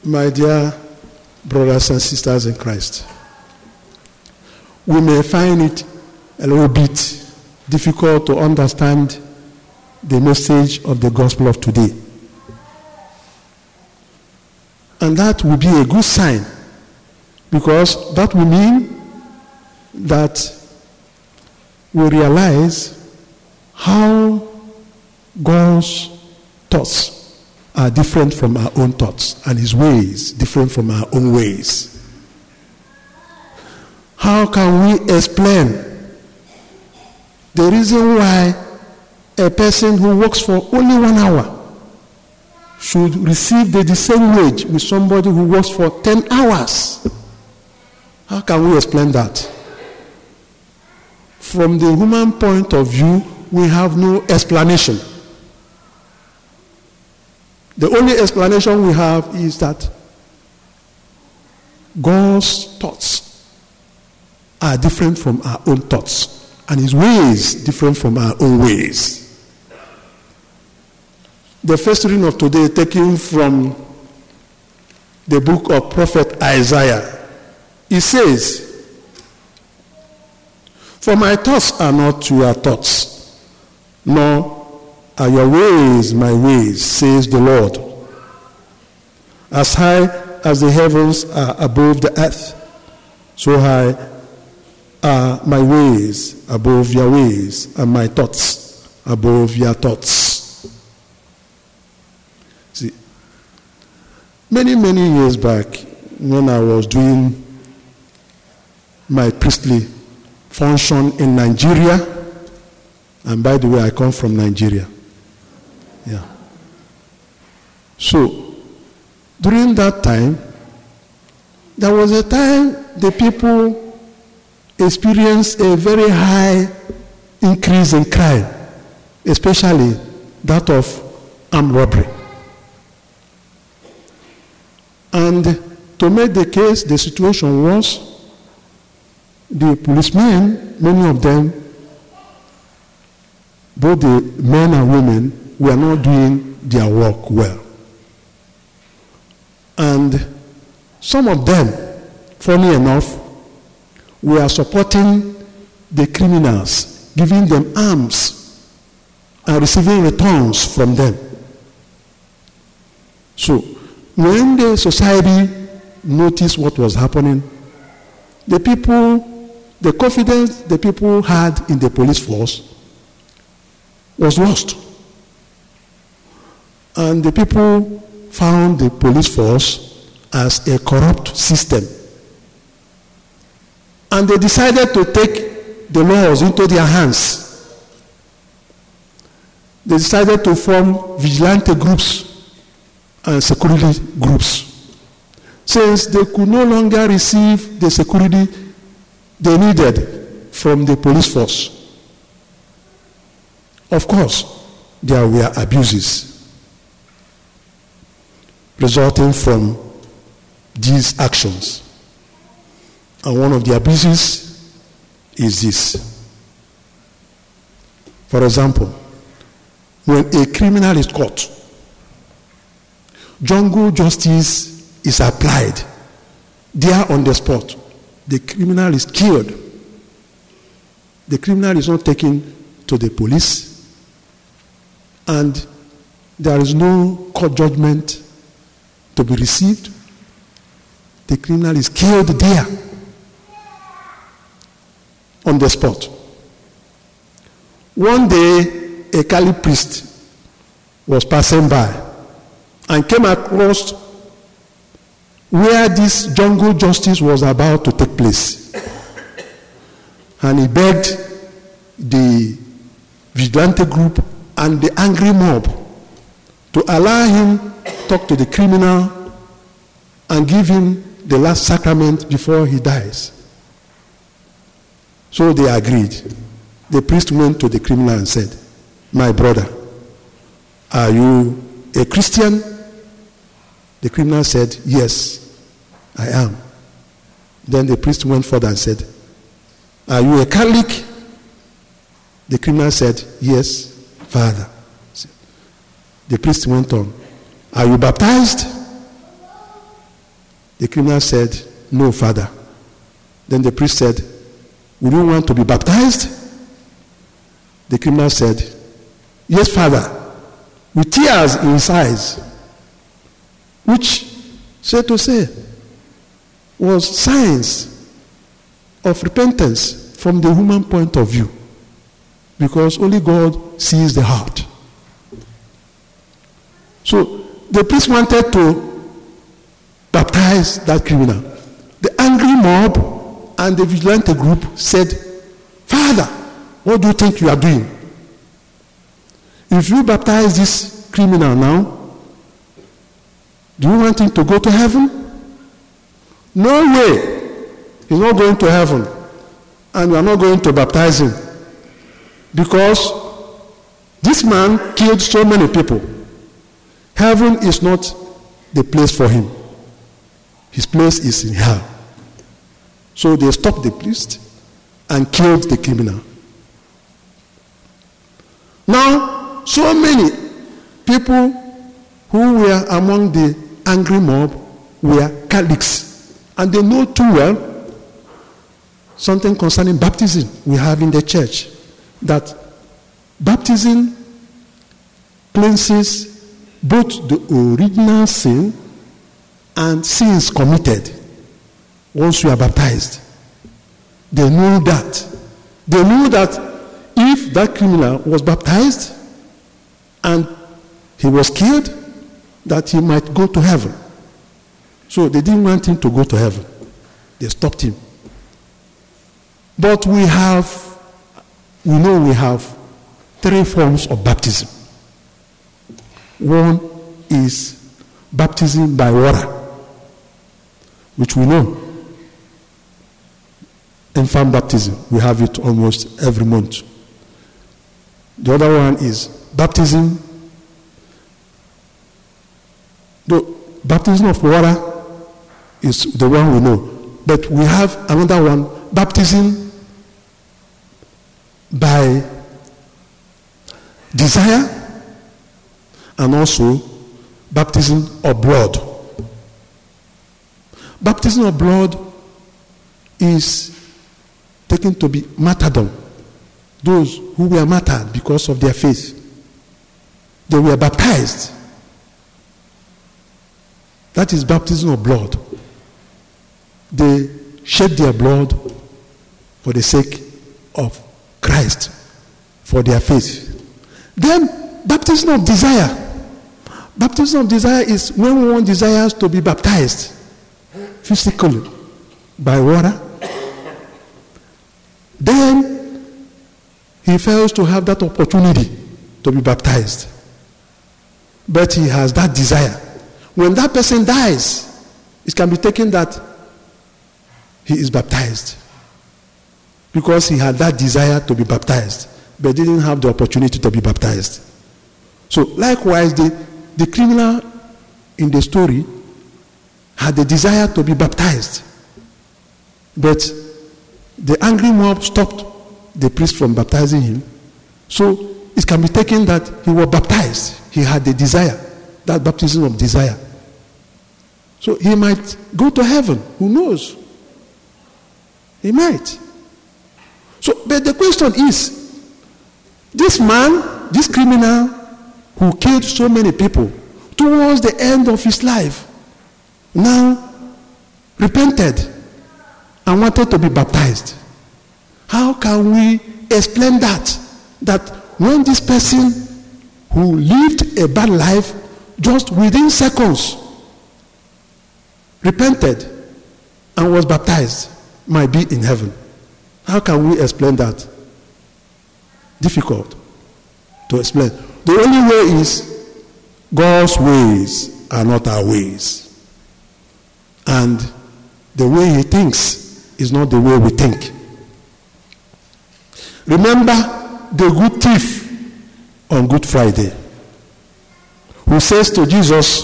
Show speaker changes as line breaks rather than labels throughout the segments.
My dear brothers and sisters in Christ, we may find it a little bit difficult to understand the message of the gospel of today. And that will be a good sign, because that will mean that we realize how God's thoughts are different from our own thoughts, and his ways different from our own ways. How can we explain the reason why a person who works for only 1 hour should receive the same wage with somebody who works for 10 hours? How can we explain that? From the human point of view, we have no explanation. The only explanation we have is that God's thoughts are different from our own thoughts, and his ways different from our own ways. The first reading of today, taken from the book of prophet Isaiah, it says, "For my thoughts are not your thoughts, nor are your ways my ways, says the Lord. As high as the heavens are above the earth, so high are my ways above your ways, and my thoughts above your thoughts." See, many years back, when I was doing my priestly function in Nigeria, and by the way, I come from Nigeria. Yeah. So, during that time, there was a time the people experienced a very high increase in crime, especially that of armed robbery. And to make the case, the situation was the policemen, many of them, both the men and women, were not doing their work well. And some of them, funny enough, were supporting the criminals, giving them arms and receiving returns from them. So, when the society noticed what was happening, the confidence the people had in the police force was lost. And the people found the police force as a corrupt system. And they decided to take the laws into their hands. They decided to form vigilante groups and security groups, since they could no longer receive the security they needed from the police force. Of course, there were abuses resulting from these actions. And one of the abuses is this. For example, when a criminal is caught, jungle justice is applied there on the spot. The criminal is killed. The criminal is not taken to the police, and there is no court judgment to be received. The criminal is killed there on the spot. One day, a Kali priest was passing by and came across where this jungle justice was about to take place. And he begged the vigilante group and the angry mob to allow him to talk to the criminal and give him the last sacrament before he dies. So they agreed. The priest went to the criminal and said, "My brother, are you a Christian?" The criminal said, "Yes, I am." Then the priest went further and said, "Are you a Catholic?" The criminal said, "Yes, Father." The priest went on, "Are you baptized?" The criminal said, "No, Father." Then the priest said, "Would you want to be baptized?" The criminal said, "Yes, Father," with tears in his eyes, which, said to say, was signs of repentance from the human point of view, because only God sees the heart. So the priest wanted to baptize that criminal. The angry mob and the vigilante group said, "Father, what do you think you are doing? If you baptize this criminal now, do you want him to go to heaven? No way. He's not going to heaven. And we are not going to baptize him. Because this man killed so many people. Heaven is not the place for him. His place is in hell." So they stopped the priest and killed the criminal. Now, so many people who were among the angry mob were Catholics, and they know too well something concerning baptism we have in the church, that baptism cleanses both the original sin and sins committed once you are baptized. They know that. They knew that if that criminal was baptized and he was killed, that he might go to heaven. So they didn't want him to go to heaven. They stopped him. But we know we have three forms of baptism. One is baptism by water, which we know. Infant baptism, we have it almost every month. The other one is baptism. The baptism of water is the one we know. But we have another one, baptism by desire, and also baptism of blood. Baptism of blood is taken to be martyrdom. Those who were martyred because of their faith, they were baptized. That is baptism of blood. They shed their blood for the sake of Christ, for their faith. Then baptism of desire. Baptism of desire is when one desires to be baptized physically by water. Then he fails to have that opportunity to be baptized. But he has that desire. When that person dies, it can be taken that he is baptized, because he had that desire to be baptized, but didn't have the opportunity to be baptized. So likewise, the criminal in the story had the desire to be baptized, but the angry mob stopped the priest from baptizing him. So it can be taken that he was baptized. He had the desire, that baptism of desire. So he might go to heaven. Who knows? He might. So, but the question is, this man, this criminal who killed so many people towards the end of his life, now repented and wanted to be baptized. How can we explain that? That when this person who lived a bad life, just within seconds repented and was baptized, might be in heaven? How can we explain that? Difficult to explain. The only way is God's ways are not our ways. And the way he thinks is not the way we think. Remember the good thief on Good Friday, who says to Jesus,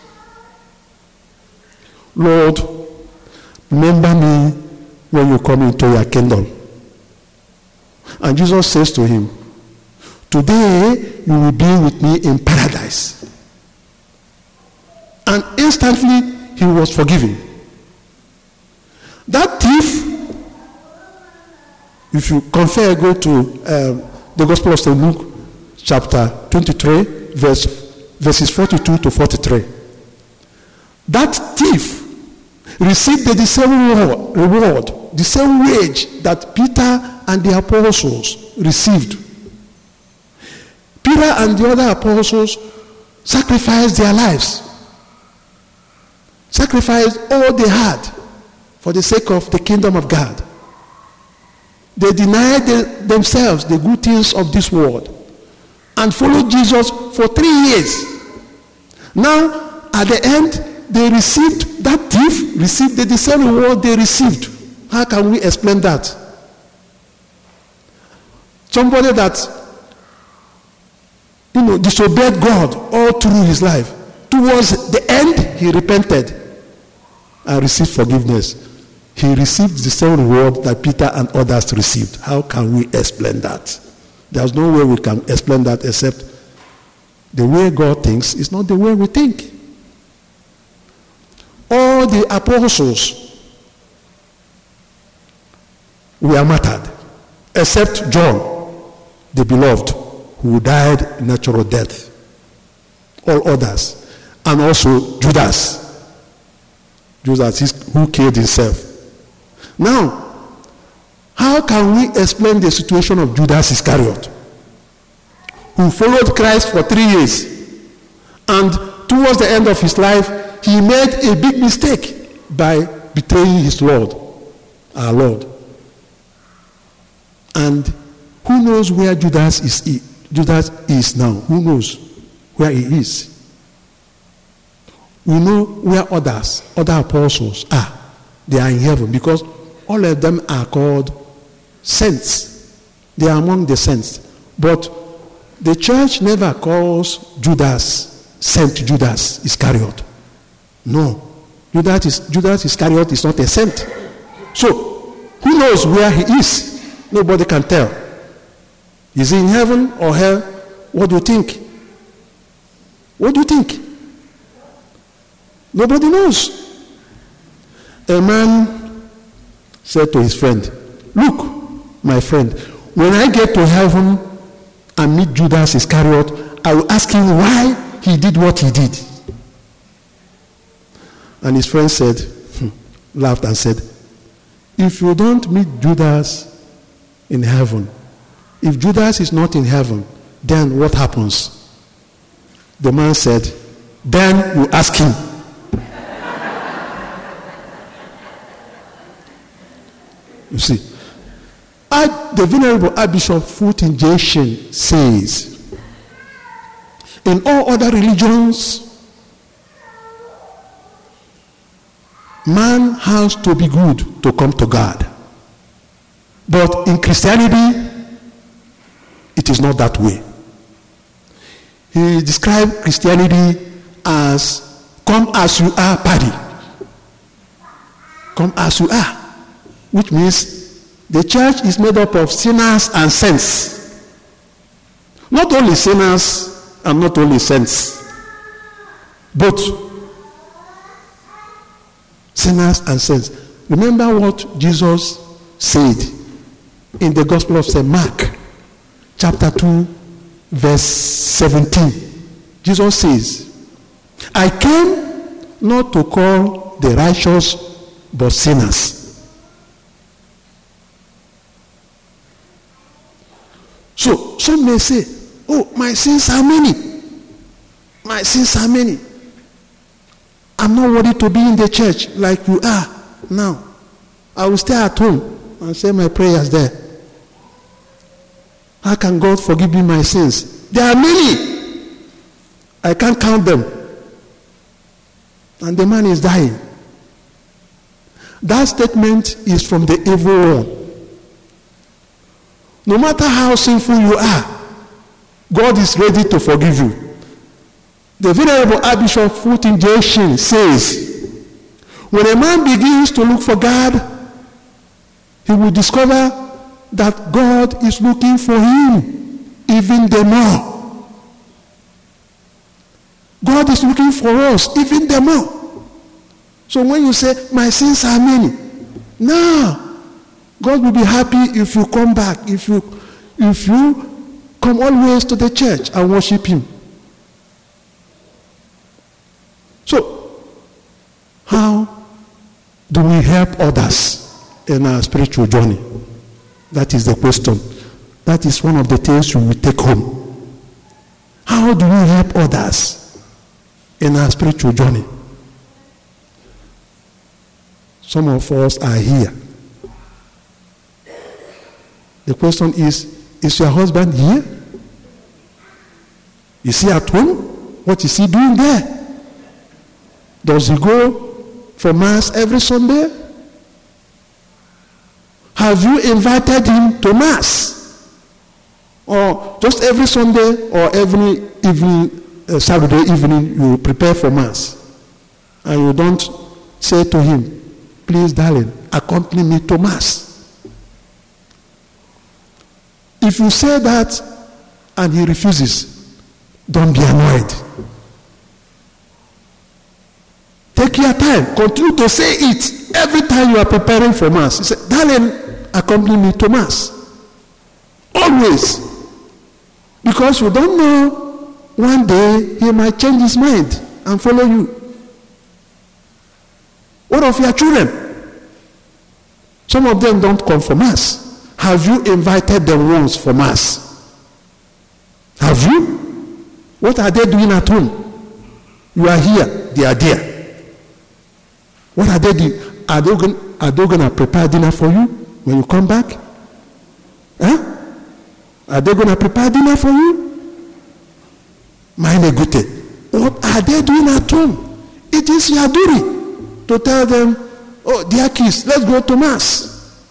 "Lord, remember me when you come into your kingdom." And Jesus says to him, "Today you will be with me in paradise." And instantly he was forgiven. If you compare, go to the Gospel of St. Luke, chapter 23, verses 42 to 43. That thief received the same reward, the same wage that Peter and the apostles received. Peter and the other apostles sacrificed their lives, sacrificed all they had for the sake of the kingdom of God. They denied themselves the good things of this world and followed Jesus for 3 years. Now, at the end, they received, that thief received the same reward they received. How can we explain that? Somebody that, disobeyed God all through his life. Towards the end, he repented and received forgiveness. He received the same reward that Peter and others received. How can we explain that? There's no way we can explain that except the way God thinks is not the way we think. All the apostles were martyred, except John, the beloved, who died natural death. All others. And also Judas. Judas who killed himself. Now, how can we explain the situation of Judas Iscariot, who followed Christ for 3 years, and towards the end of his life, he made a big mistake by betraying his Lord, our Lord. And who knows where Judas is now? Who knows where he is? We know where other apostles are. They are in heaven because all of them are called saints. They are among the saints. But the church never calls Judas Saint Judas Iscariot. No. Judas Iscariot is not a saint. So, who knows where he is? Nobody can tell. Is he in heaven or hell? What do you think? What do you think? Nobody knows. A man said to his friend, "Look, my friend, when I get to heaven and meet Judas Iscariot, I will ask him why he did what he did." And his friend laughed and said, "If you don't meet Judas in heaven, if Judas is not in heaven, then what happens?" The man said, "Then you ask him." You see, the Venerable Archbishop Fulton J. Sheen says, in all other religions, man has to be good to come to God. But in Christianity, it is not that way. He described Christianity as come as you are party. Come as you are. Which means the church is made up of sinners and saints. Not only sinners and not only saints. Both sinners and saints. Remember what Jesus said in the Gospel of St. Mark, chapter 2, verse 17. Jesus says, "I came not to call the righteous, but sinners." So, some may say, "Oh, my sins are many. My sins are many. I'm not worthy to be in the church like you are now. I will stay at home and say my prayers there. How can God forgive me my sins? There are many. I can't count them." And the man is dying. That statement is from the evil one. No matter how sinful you are, God is ready to forgive you. The Venerable Archbishop Fulton J. Sheen says, when a man begins to look for God, he will discover that God is looking for him even the more. God is looking for us even the more. So when you say, "My sins are many," no, God will be happy if you come back, if you come always to the church and worship him. So, how do we help others in our spiritual journey? That is the question. That is one of the things we will take home. How do we help others in our spiritual journey? Some of us are here. The question is your husband here? Is he at home? What is he doing there? Does he go for mass every Sunday? Have you invited him to mass? Or just every Sunday or every evening, Saturday evening, you prepare for mass? And you don't say to him, please, darling, accompany me to mass. If you say that and he refuses, don't be annoyed. Take your time. Continue to say it every time you are preparing for mass. You say, darling, accompany me to mass. Always. Because you don't know, one day he might change his mind and follow you. What of your children? Some of them don't come for mass. Have you invited them once for mass? Have you? What are they doing at home? You are here, they are there. What are they doing? Are they going to prepare dinner for you when you come back? Huh? Are they going to prepare dinner for you? Mind a good thing. What are they doing at home? It is your duty to tell them, oh, dear kids, let's go to mass.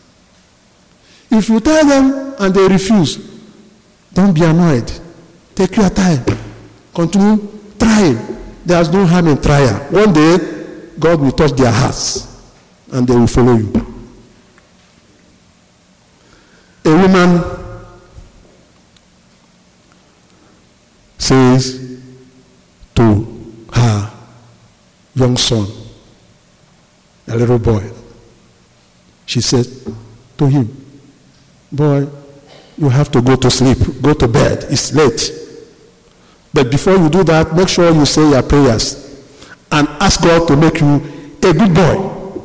If you tell them and they refuse, don't be annoyed. Take your time. Continue trying. There's no harm in trial. One day, God will touch their hearts and they will follow you. A woman says to her young son, a little boy, she said to him, boy, you have to go to sleep, go to bed, it's late. But before you do that, make sure you say your prayers and ask God to make you a good boy.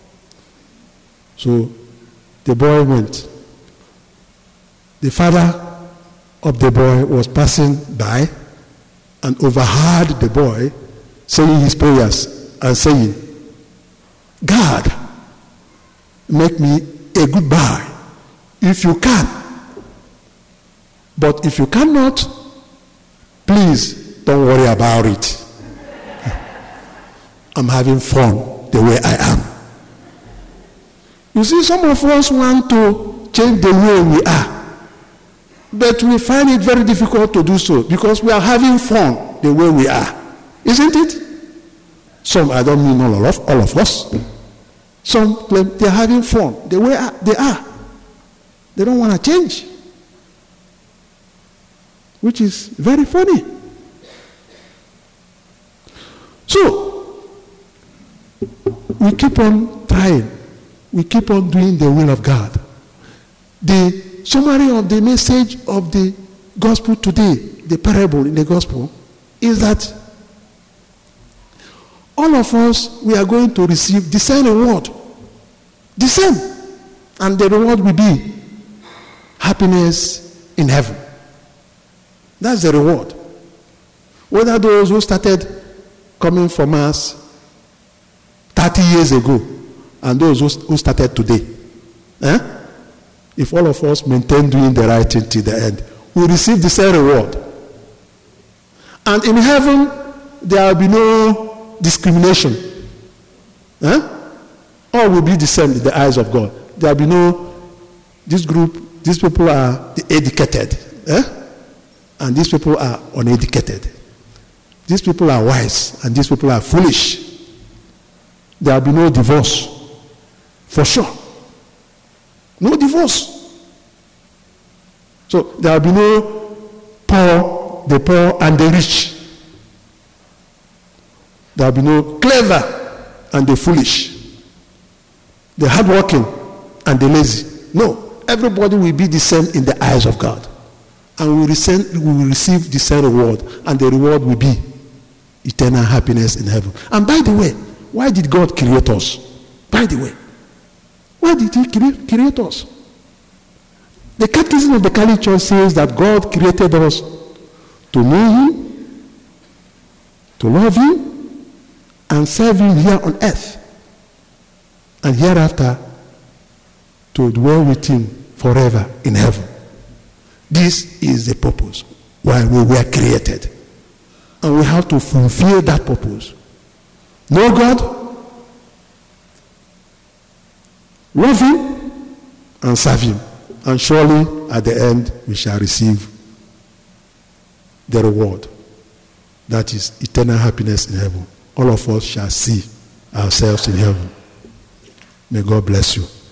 So the boy went. The father of the boy was passing by and overheard the boy saying his prayers and saying, God, make me a good boy if you can. But if you cannot, please don't worry about it. I'm having fun the way I am. You see, some of us want to change the way we are, but we find it very difficult to do so because we are having fun the way we are. Isn't it? Some, I don't mean all of us. Some claim they're having fun the way they are. They don't want to change, which is very funny. So, we keep on trying. We keep on doing the will of God. The summary of the message of the gospel today, the parable in the gospel, is that all of us, we are going to receive the same reward. The same. And the reward will be happiness in heaven. That's the reward. Whether those who started coming for mass 30 years ago and those who started today, if all of us maintain doing the right thing till the end, we receive the same reward. And in heaven, there will be no discrimination. All will be the same in the eyes of God. There will be no, this group, these people are the educated, and these people are uneducated. These people are wise, and these people are foolish. There will be no divorce, for sure. No divorce. So there will be no the poor and the rich. There will be no clever and the foolish. The hardworking and the lazy. No, everybody will be the same in the eyes of God. And we will receive the same reward. And the reward will be eternal happiness in heaven. And by the way, why did God create us? By the way, why did he create us? The Catechism of the Catholic Church says that God created us to know him, to love him, and serve him here on earth. And hereafter, to dwell with him forever in heaven. This is the purpose why we were created. And we have to fulfill that purpose. Know God, love him, and serve him. And surely at the end we shall receive the reward. That is eternal happiness in heaven. All of us shall see ourselves in heaven. May God bless you.